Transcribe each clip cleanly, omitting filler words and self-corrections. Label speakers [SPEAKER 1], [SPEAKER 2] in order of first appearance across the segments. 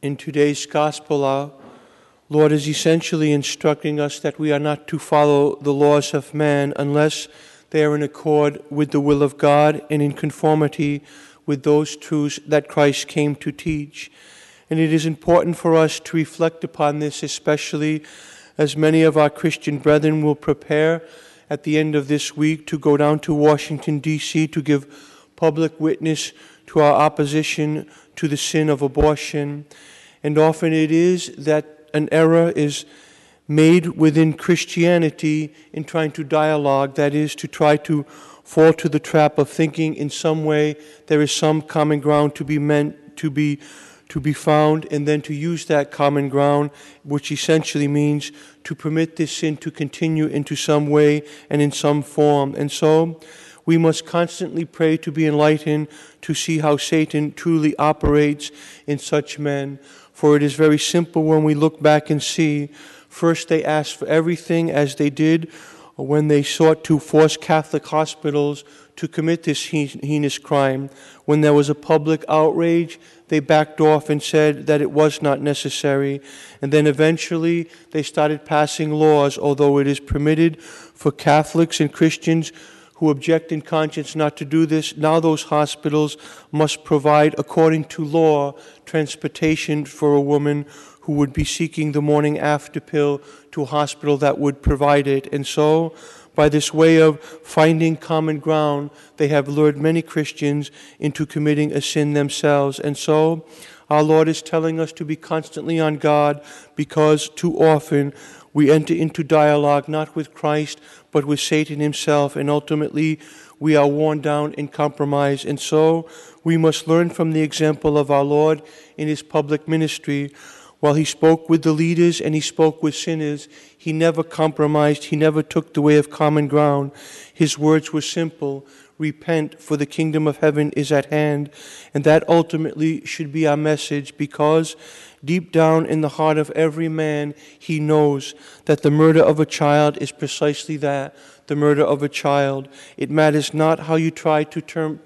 [SPEAKER 1] In today's gospel, our Lord is essentially instructing us that we are not to follow the laws of man unless they are in accord with the will of God and in conformity with those truths that Christ came to teach. And it is important for us to reflect upon this, especially as many of our Christian brethren will prepare at the end of this week to go down to Washington, D.C. to give public witness to our opposition to the sin of abortion. And often it is that an error is made within Christianity in trying to dialogue, that is, to try to fall to the trap of thinking in some way there is some common ground to be found, and then to use that common ground, which essentially means to permit this sin to continue into some way and in some form. And so we must constantly pray to be enlightened, to see how Satan truly operates in such men. For it is very simple when we look back and see. First, they asked for everything, as they did when they sought to force Catholic hospitals to commit this heinous crime. When there was a public outrage, they backed off and said that it was not necessary. And then eventually they started passing laws, although it is permitted for Catholics and Christians who object in conscience not to do this. Now those hospitals must provide, according to law, transportation for a woman who would be seeking the morning after pill to a hospital that would provide it. And so, by this way of finding common ground, they have lured many Christians into committing a sin themselves. And so, our Lord is telling us to be constantly on guard, because too often we enter into dialogue not with Christ, but with Satan himself, and ultimately we are worn down and compromised. And so we must learn from the example of our Lord in his public ministry. While he spoke with the leaders and he spoke with sinners, he never compromised, he never took the way of common ground. His words were simple: repent, for the kingdom of heaven is at hand. And that ultimately should be our message, because deep down in the heart of every man, he knows that the murder of a child is precisely that, the murder of a child. It matters not how you try to term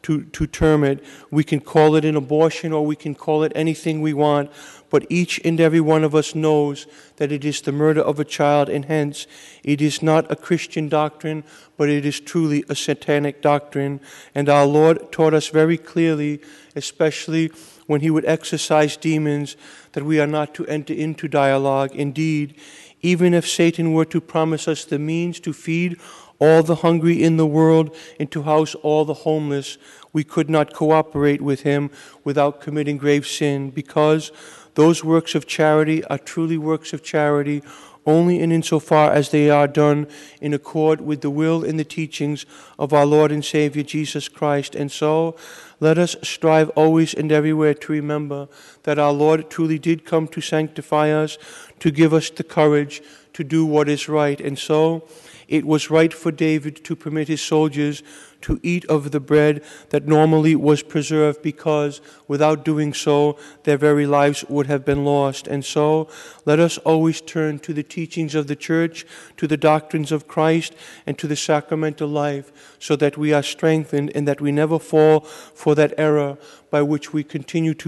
[SPEAKER 1] it. We can call it an abortion, or we can call it anything we want, but each and every one of us knows that it is the murder of a child, and hence it is not a Christian doctrine, but it is truly a satanic doctrine. And our Lord taught us very clearly, especially when he would exorcise demons, that we are not to enter into dialogue. Indeed, even if Satan were to promise us the means to feed all the hungry in the world and to house all the homeless, we could not cooperate with him without committing grave sin, because those works of charity are truly works of charity only in insofar as they are done in accord with the will and the teachings of our Lord and Savior Jesus Christ. And so let us strive always and everywhere to remember that our Lord truly did come to sanctify us, to give us the courage to do what is right. And so it was right for David to permit his soldiers to eat of the bread that normally was preserved, because without doing so, their very lives would have been lost. And so let us always turn to the teachings of the Church, to the doctrines of Christ, and to the sacramental life, so that we are strengthened and that we never fall for that error by which we continue to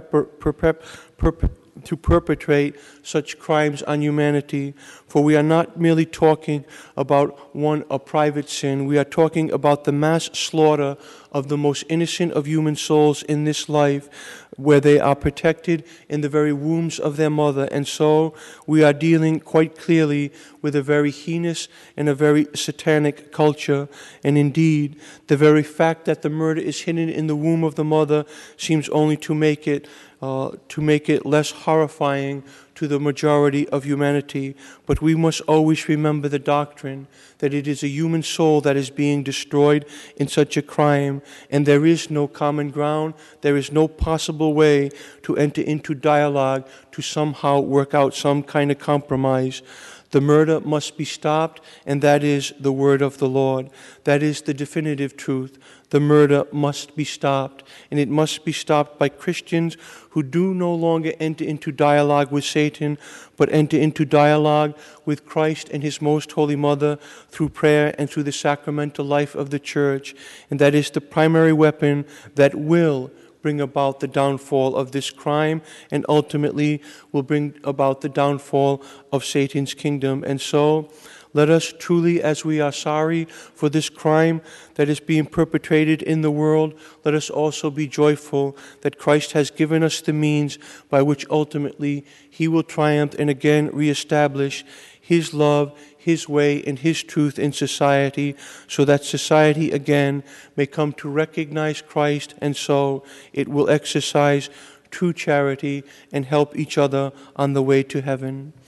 [SPEAKER 1] perpetrate such crimes on humanity. For we are not merely talking about a private sin. We are talking about the mass slaughter of the most innocent of human souls in this life, where they are protected in the very wombs of their mother. And so we are dealing quite clearly with a very heinous and a very satanic culture. And indeed, the very fact that the murder is hidden in the womb of the mother seems only to make it less horrifying to the majority of humanity. But we must always remember the doctrine that it is a human soul that is being destroyed in such a crime, and there is no common ground, there is no possible way to enter into dialogue to somehow work out some kind of compromise. The murder must be stopped, and that is the word of the Lord. That is the definitive truth. The murder must be stopped, and it must be stopped by Christians who do no longer enter into dialogue with Satan, but enter into dialogue with Christ and his most holy mother through prayer and through the sacramental life of the Church. And that is the primary weapon that will bring about the downfall of this crime and ultimately will bring about the downfall of Satan's kingdom. And so, let us truly, as we are sorry for this crime that is being perpetrated in the world, let us also be joyful that Christ has given us the means by which ultimately He will triumph and again reestablish His love, His way, and His truth in society, so that society again may come to recognize Christ, and so it will exercise true charity and help each other on the way to heaven.